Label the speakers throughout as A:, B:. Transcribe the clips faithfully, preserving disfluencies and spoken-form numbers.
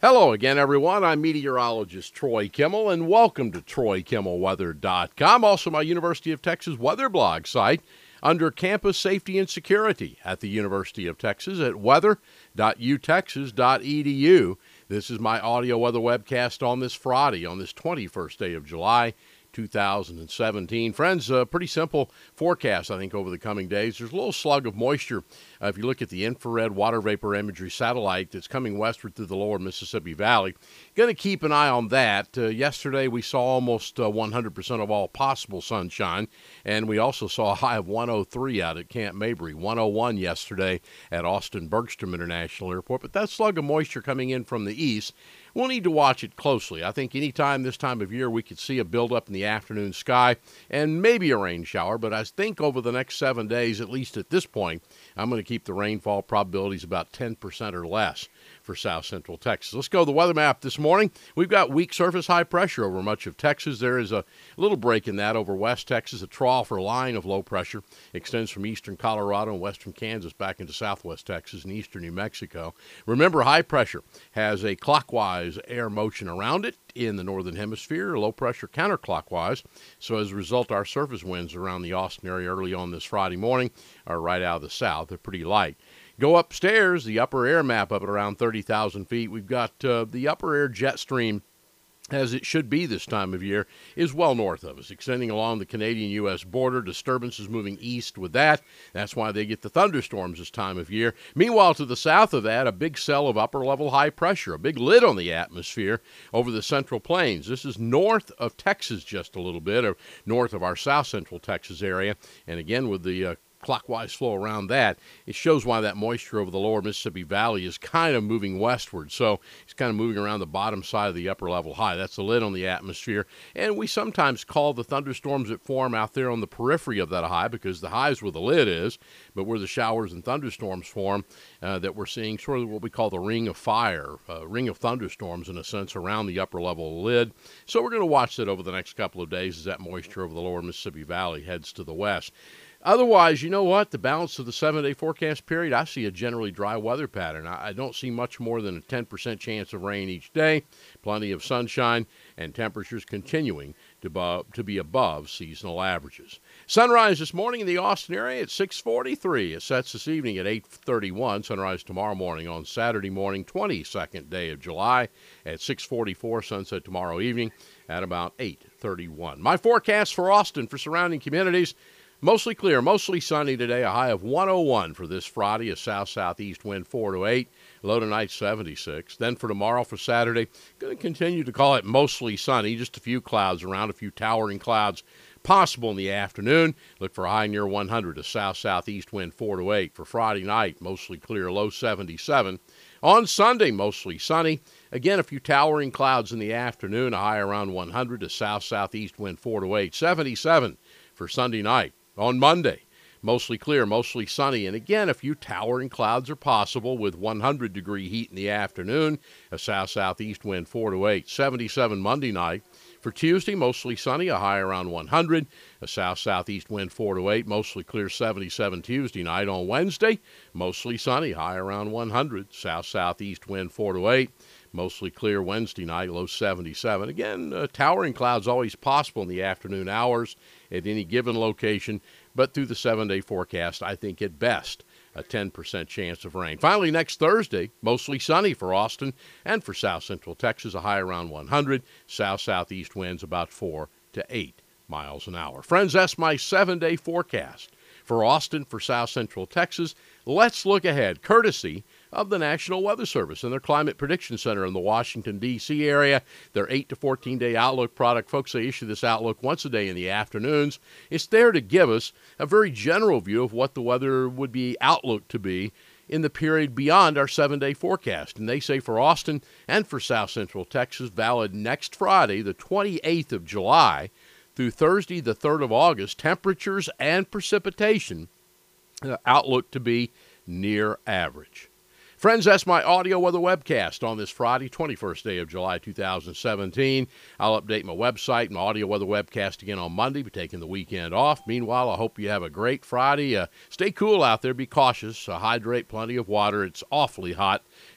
A: Hello again, everyone. I'm meteorologist Troy Kimmel, and welcome to Troy Kimmel Weather dot com, also my University of Texas weather blog site under Campus Safety and Security at the University of Texas at weather dot u texas dot e d u. This is my audio weather webcast on this Friday, on this twenty-first day of July, two thousand seventeen. Friends, a pretty simple forecast, I think, over the coming days. There's a little slug of moisture. Uh, if you look at the infrared water vapor imagery satellite that's coming westward through the lower Mississippi Valley, going to keep an eye on that. Uh, yesterday, we saw almost uh, one hundred percent of all possible sunshine, and we also saw a high of one oh three out at Camp Mabry, one oh one yesterday at Austin Bergstrom International Airport. But that slug of moisture coming in from the east, we'll need to watch it closely. I think anytime this time of year we could see a buildup in the afternoon sky and maybe a rain shower, but I think over the next seven days, at least at this point, I'm going to keep the rainfall probabilities about ten percent or less for south central Texas. Let's go to the weather map this morning. We've got weak surface high pressure over much of Texas. There is a little break in that over west Texas. A trough or line of low pressure extends from eastern Colorado and western Kansas back into southwest Texas and eastern New Mexico. Remember, high pressure has a clockwise air motion around it in the northern hemisphere, low pressure counterclockwise. So as a result, our surface winds around the Austin area early on this Friday morning are right out of the south. They're pretty light. Go upstairs, the upper air map up at around thirty thousand feet. We've got uh, the upper air jet stream, as it should be this time of year, is well north of us, extending along the Canadian-U S border. Disturbances moving east with that. That's why they get the thunderstorms this time of year. Meanwhile, to the south of that, a big cell of upper-level high pressure, a big lid on the atmosphere over the Central Plains. This is north of Texas just a little bit, or north of our south central Texas area. And again, with the uh, clockwise flow around that, it shows why that moisture over the lower Mississippi Valley is kind of moving westward. So it's kind of moving around the bottom side of the upper level high. That's the lid on the atmosphere. And we sometimes call the thunderstorms that form out there on the periphery of that high, because the high is where the lid is, but where the showers and thunderstorms form, uh, that we're seeing sort of what we call the ring of fire, uh, ring of thunderstorms in a sense around the upper level lid. So we're going to watch that over the next couple of days as that moisture over the lower Mississippi Valley heads to the west. Otherwise, you know what? The balance of the seven-day forecast period, I see a generally dry weather pattern. I, I don't see much more than a ten percent chance of rain each day, plenty of sunshine, and temperatures continuing to, bu- to be above seasonal averages. Sunrise this morning in the Austin area at six forty-three. It sets this evening at eight thirty-one. Sunrise tomorrow morning on Saturday morning, twenty-second day of July at six forty-four. Sunset tomorrow evening at about eight thirty-one. My forecast for Austin for surrounding communities: mostly clear, mostly sunny today, a high of one oh one for this Friday, a south-southeast wind four to eight, low tonight seventy-six. Then for tomorrow, for Saturday, going to continue to call it mostly sunny, just a few clouds around, a few towering clouds possible in the afternoon. Look for a high near one hundred, a south-southeast wind four to eight. For Friday night, mostly clear, low seventy-seven. On Sunday, mostly sunny. Again, a few towering clouds in the afternoon, a high around one hundred, a south-southeast wind four to eight, seventy-seven for Sunday night. On Monday, mostly clear, mostly sunny, and again, a few towering clouds are possible with one hundred degree heat in the afternoon, a south-southeast wind four to eight, seventy-seven Monday night. For Tuesday, mostly sunny, a high around one hundred, a south-southeast wind four to eight, mostly clear, seventy-seven Tuesday night. On Wednesday, mostly sunny, high around one hundred, south-southeast wind four to eight, mostly clear Wednesday night, low seventy-seven. Again, uh, towering clouds always possible in the afternoon hours at any given location, but through the seven-day forecast, I think at best a ten percent chance of rain. Finally, next Thursday, mostly sunny for Austin and for south central Texas, a high around one hundred, south-southeast winds about four to eight miles an hour. Friends, that's my seven-day forecast for Austin, for south central Texas. Let's look ahead, courtesy of the National Weather Service and their Climate Prediction Center in the Washington, D C area. Their eight to fourteen day outlook product. Folks, they issue this outlook once a day in the afternoons. It's there to give us a very general view of what the weather would be outlook to be in the period beyond our seven-day forecast. And they say for Austin and for south central Texas, valid next Friday, the twenty-eighth of July, through Thursday, the third of August, temperatures and precipitation uh, outlook to be near average. Friends, that's my audio weather webcast on this Friday, twenty-first day of July, two thousand seventeen. I'll update my website, my audio weather webcast again on Monday, but taking the weekend off. Meanwhile, I hope you have a great Friday. Uh, stay cool out there. Be cautious. Uh, hydrate, plenty of water. It's awfully hot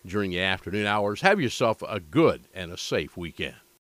A: during the afternoon hours. Have yourself a good and a safe weekend.